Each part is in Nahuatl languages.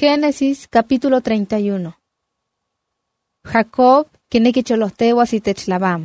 Génesis capítulo 31. Jacob kineki cholohtewas itech Labán.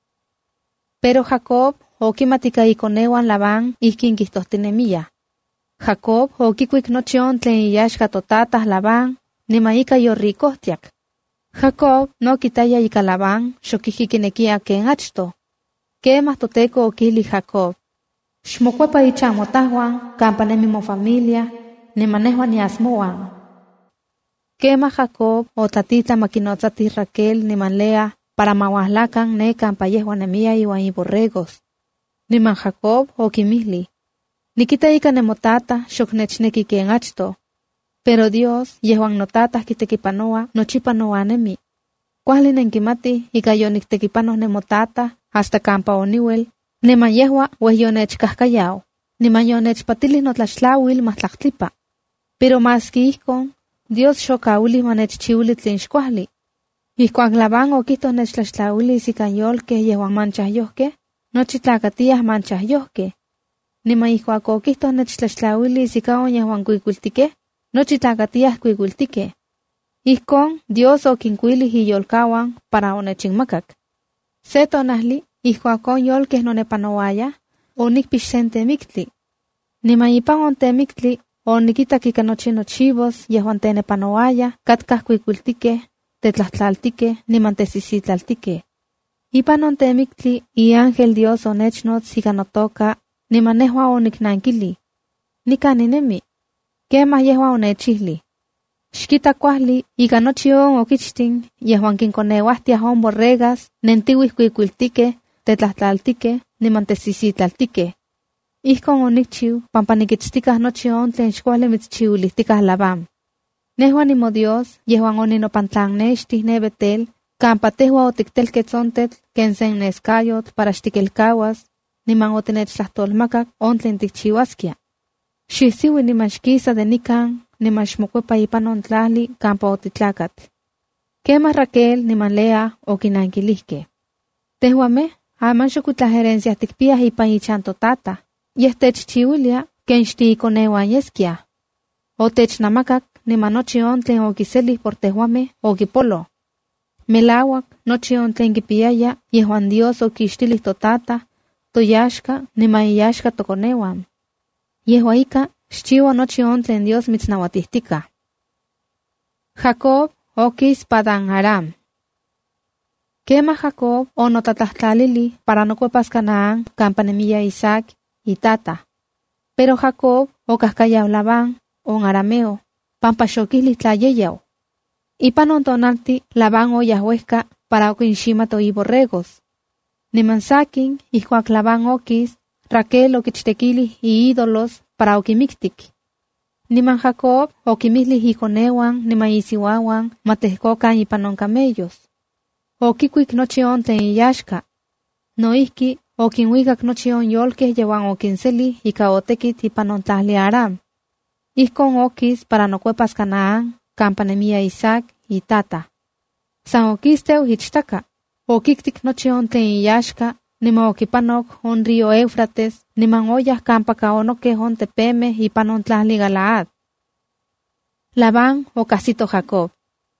Pero Jacob okimatika ikonewan Labán ihkin kihtohtinemia. Jacob okikuik nochi on tlen iyaxka totatah Labán, nima ika yorricohtiak. Jacob no kitaya ika Labán xokihki kinekia ken achto. Kemah Toteko okihli Jacob: Xmokuepa ichan motahuan, kampa nemi mofamilia, nima nehua niasmoan. Kemah Jacob otlatitla makinotzatih Raquel niman Lea para mauahlakan ne kampa yehua nemia iwan iborregos. Niman Jacob okimihli: Nikita ika nemotata xok nechneki ken achto, pero Dios yehuan notatah kitekipanoa nochipa noanemi. Kuali nenkimatih ika yoniktekipanoh nemotata hasta kampa oniuel, niman yehua uehyonechkahkayao, niman yonechpatilih notlaxtlauil mahtlaktlipa. Pero maski ihkon, Dios xokauilih manechchiuili tlen xkuajli. Ihkuak Labán okihtoh nechtlaxtlauilis ika yolkeh yehuan manchahyohkeh, nochi tlakatiyah manchahyohkeh. Niman ihkuak okihtoh nechtlaxtlauilis ika on yehuan kuikuiltikeh, nochi tlakatiyah kuikuiltikeh. Ihkon Dios okinkuilih iyolkawan para onechinmakak. Se tonahli, ihkuak on yolkeh nonepanouayah, onikpix sen temiktli. Niman ipan on temiktli, onikitak ika nochi nochivos yehuan tenepanouayah katkah kuikuiltikeh, tetlahtlaltikeh, niman tesisitlaltikeh. Ipan on temiktli, iángel Dios onechnots ika notoka, niman nehua oniknankili: Nikan ninemi. Kemah yehua onechihli: Xkita kuahli ika nochi on okichtin yehuan kinkoneuahtiah on borregas nentiuih kuikuiltikeh, tetlahtlaltikeh, niman tesisitlaltikeh. Ihkon onikchiu pampa nikitztikah nochi on tlen xkuali mitzchiuilihtikah Labán. Nehua nimodios yehuan oninopantlannechtih ne Betel, kampa tehua otiktelketz on tetl ken sen neskayotl para xtikelkawas, niman otinechtlahtolmakak on tlen tikchiuaskia. Xihsiui niman xkisa de nikan, niman xmokuepa ipan on tlali kampa otitlakat. Kemah Raquel niman Lea okinankilihkeh: Tehuameh, aman xokutlaherenciah tikpiah ipan ichan totata, yeh techchiuilia ken xtiikoneuan yeskiah. Otechnamakak niman nochi on tlen okiselih por tehuameh okipolo. Melauak nochi on tlen kipiyaya yehuan Dios okixtilih totata, toyaxka niman iyaxka tokoneuan. Yehua ika xchiua nochi on tlen Dios mitznauatihtika. Jacob okis Padan Aram. Kemah Jacob onotlatlahtlalili para nokuepas Canaán kampa nemiya Isaac itata. Pero Jacob okahkayao Labán on arameo, pampa xokihli tlayeyao. Ipan on tonalti Labán oyah uehka para okinximato iborregos. Niman sakin, ihkuak Labán okis, Raquel okichtekilih iídolos para okimiktik. Niman Jacob okimihlih ikoneuan niman isiuauan matehkokan ipan on camellos. Okikuik nochi on tlen iyaxka. Noihki okinhuikak nochi on yolkeh yehuan okinselih ika otekit ipan on tlahli Aram. Ihkon okis para nokuepas Canaán kampa nemiya Isaac itata. San okisteu ichtaka, okiktik nochi on tlen iyaxka, niman okipanok on río Éufrates, niman oyah kampa kaonokeh on tepemeh ipan on tlahli Galaad. Labán okahsito Jacob.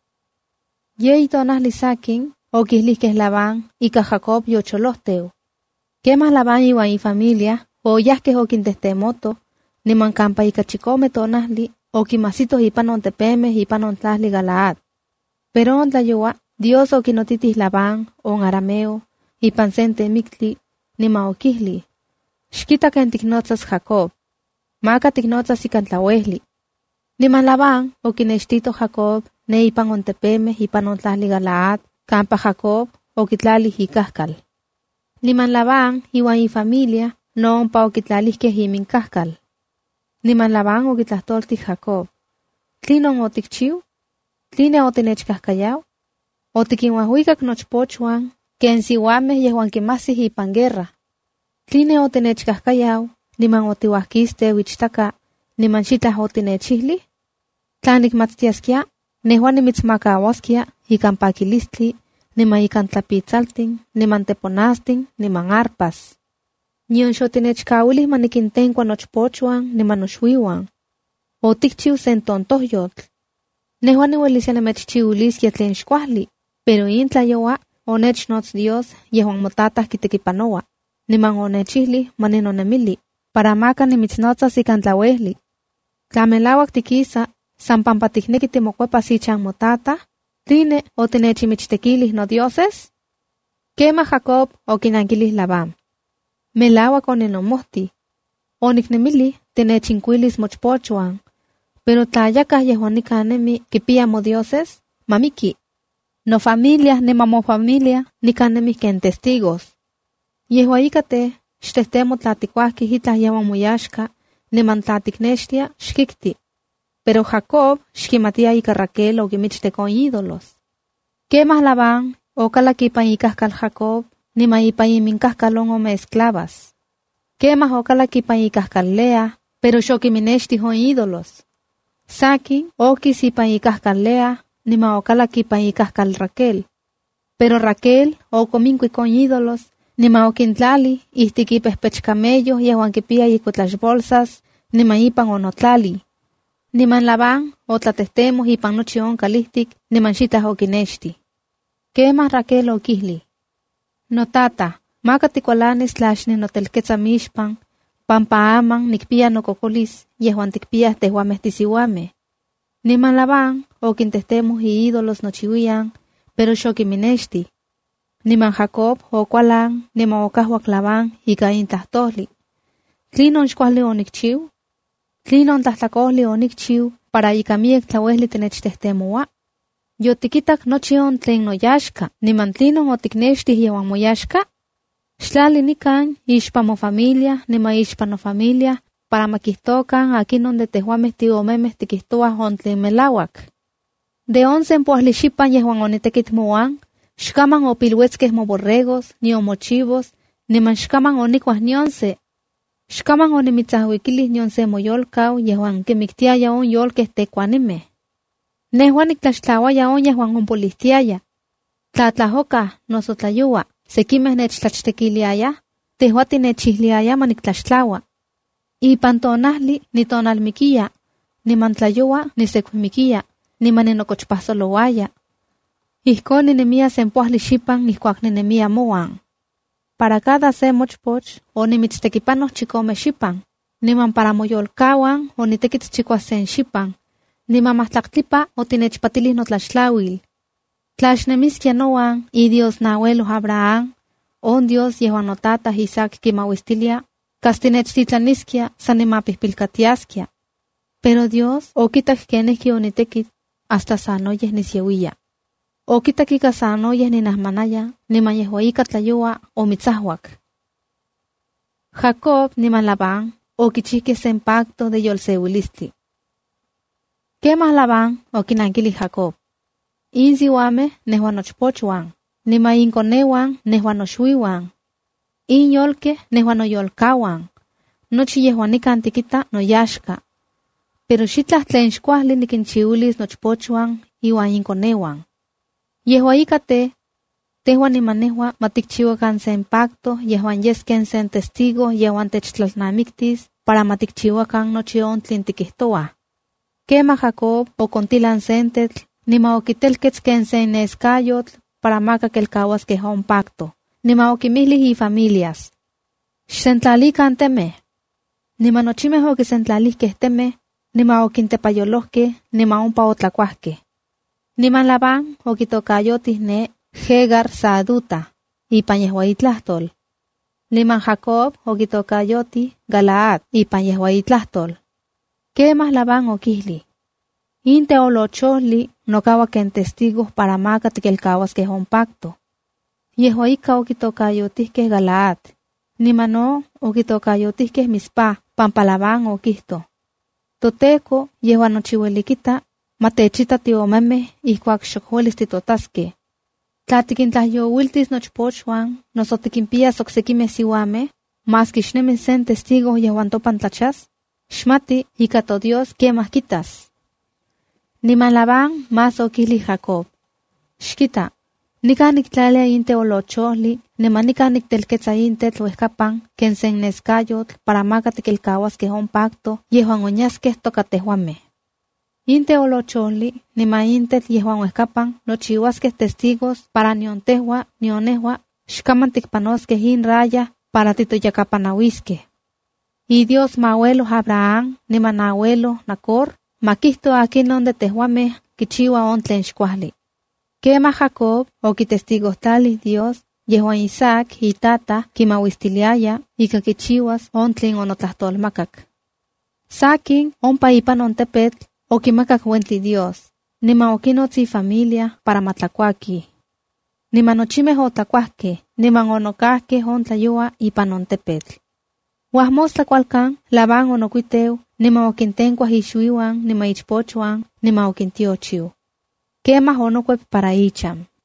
Yei tonahli sakin, okihlihkeh Labán ika Jacob yocholohteu. Kemah Labán iwan ifamilia oyahkeh okintehtemotoj, niman kampa ika chikome tonahli okimahsitoh ipan on tepemeh ipan on tlahli Galaad. Pero on tlayoua, Dios okinotitih Labán on arameo ipan sen temiktli, niman okihli: Xkita ken tiknotzas Jacob, maka tiknotzas ikan tlauehli. Niman Labán okinechtito Jacob ne ipan on tepemeh ipan on tlahli Galaad kampa Jacob okitlalih ikahkal. Niman Labán iwan ifamilia no ompa okitlalihkeh iminkahkal. Niman Labán okitlahtoltih Jacob: ¿Tlinon otikchiu? ¿Tline otinechkahkayao? Otikinhuahuikak nochpochuan ken siuameh yehuan kimahsih ipan guerra. ¿Tline otinechkahkayao niman otiuahkisteu ichtaka niman xitlah otinechihli? Tla nikmatstiaskia, nehua nimitzmakauaskia ikan pakilistli, niman ikan tlapitzaltin, niman teponastin, niman arpas. Nion xotinechkauilih manikintenkua nochpochuan niman noxuiuan. Otikchiu sen tontohyotl, Nehuan niuelis yanemechchiuilis tlen xkuajli, pero intlayoa onechnots Dios yehuan motatah kitekipanoa. Niman onechihli maninonemili, para maka nimitsnotzas ikan tlauehli. Tla melauak tikisa, san pampa tikneki timokuepas ichan motatah, tline otinechimichtekilih no dioses? Kema Jacob okinankilih Labán. Melauak oninomohti. Oniknemili tinechinkuilis mochpochuan, pero tla yakah yehuan nikanemi kipia mo dioses, mamiki. No familia nimamo familia nikanemi ken testigos. Yehua ikate, xtehtemo tla tikuahki hitlah yehuan moyaxka, niman tla tiknextia xkikti. Pero Jacob xkimatia ika Raquel okimichtekon ídolos. Kemah Labán okalak ipan ikahkal Jacob, niman ipan iminkahkalon ome esclavas. Kemah okalak ipan ikahkal Lea, pero xokiminextih on ídolos. Sakin okis ipan ikahkal Lea, niman okalak ipan ikahkal Raquel. Pero Raquel okominkuik on ídolos, niman okintlali ihtik ipehpechcamello yehuan kipia ikuitlax bolsas, niman ipan onotlali. Niman Labán otlatehtemoh ipan nochi on kalihtik, niman xitah okinexti. Kemah Raquel okihli: Notata, maka tikualanis tla xninotelketza mixpan, pampa aman nikpia nokokolis yehuan tikpiah tehuameh tisiuameh. Niman Labán okintehtemoj iídolos nochiuian, pero xokiminexti. Niman Jacob okualan niman okahuak Labán ika intlahtoli. ¿Tlinon xkuajli onikchiu? ¿Tlinon tlahtlakohli onikchiu para ika miek tlauehli tinechtehtemua? Yotikitak nochi on tlen noyaxka, niman tlinon otiknextih yehuan moyaxka? Xtlali nikan ixpa mo familia, niman ixpa no familia, para makihtokan akinon de tehuameh tiomemeh tikihtoah on tlen melauak. De 11 poahli xipan yehuan onitekit moan, xkaman opilwetzkeh mo borregos, ni omochivos, niman xkaman onikuah ni 11. Xkaman onimitzahuikilih ni 11 moyolkau yehuan kimiktiaya on yolkeh tekuanimeh. Nehuan niktlaxtlawaya on yehuan onpolihtiaya. Tlatlahokah noso tlayua, sekimeh nechtlachtekiliaya, tehuati nechihliaya maniktlaxtlawa. Ipan tonahli nitonalmikiya, niman tlayua nisekuimikiya, niman ninokochpahsolowaya. Ihkon ninemia sempoahli xipan ihkuak ninemia moan. Para cada se mochpoch onimitztekipanoh chikome xipan, niman para moyolkawan onitekitz chikuasen xipan, niman mahtlaktlipa otinechpatilih notlaxtlawil. Tlaxnemiskia noan y Dios nahuelo Abraham, on Dios yehuan notata Isaac kimawistilia, kastinechtitlaniskya san nimapihpilkatiaskia. Pero Dios okitak kenehki onitekit hasta sanoyeh nisieuiya. Okitak ika sanoyeh ninahmanaya, niman yehua ika tlayoa omitzahuak. Jacob niman Labán okichihkeh sen pacto de yolseuilistli. Kemah Labán okinankili Jacob: Insiuameh nehuan nochpochuan, niman inkonehuan nehuan noxuihuan. Inyolkeh nehuan noyolkahuan, nochi yehuan nikan tikita noyaxka. Pero xitlah tlen xkuajli nikinchiuilis nochpochuan iwan inkonehuan. Yehua ikate, tehuan niman nehua matikchiuakan sen pacto yehuan yesken sen testigo yehuan techtlalnamiktis para matikchiuakan nochi on tlen tikihtoah. Kemah Jacob okontilan sen tetl, niman okitelketz ken sen neskayotl para maka kelkahuaskeh on pacto, niman okimihlih ifamilias: Xsentlalikan temeh. Niman nochimeh okisentlalihkeh temeh, niman okintepayolojkeh, niman ompa otlakuahkeh. Niman Labán okitokayotih ne Jegar Saaduta, ipan yehua itlahtol. Niman Jacob okitokayotih Galaad, ipan yehua itlahtol. Kemah Labán okihli: Inte olochohli nokaua ken testigos para maka tikelkahuaskeh on pacto. Yehua ika okitokayotihkeh Galaad, niman no okitokayotihkeh Mispa, pampa Labán okihto: Toteko yehua nochiuelikita matechita tiomemeh ihkuak xok uelis titotaskeh. Tla tikintlahyouiltis nochpochuan, noso tikimpias oksekimeh siuameh, maski xnemi sen testigo yehuan topan tlachas, xmati ika todios kemah kitas. Niman Labán más okihli Jacob: Xkita, nikan niktlalia inte olochohli, niman nikan niktelketza inte tluehkapan ken sen neskayotl para maka tikelkahuaskeh on pacto yehuan onyaskeh toka tehuameh. Inte olocholi, nima inte yehuan escapan, nochihuasque testigos para niontehua, nionehua, xcaman ticpanosque hin raya para titoyacapanahuisque. Y Dios mahuelo Abraham, nima nahuelo Nacor, maquisto aquí donde tehuame kichiwa ontlen xcuahli. Quema Jacob, o ki testigos tali Dios, yehuan Isaac y tata kimahuistiliaya, y kichiwas ontlen onotlastolmakak. Sakin, ompa ipan ontepetl, o kimakak wentli Dios, nima okinotzi familia para matlacuaki. Nima nochimeh otlacuahque, nima onocahque ontlayua ipan ontepetl. Huahmos tlacualcan, Labán onocuiteu, nima oquintencuah ixuiuan, nima ichpochuan, nima oquintiochiu. Quemah onocuep para icham.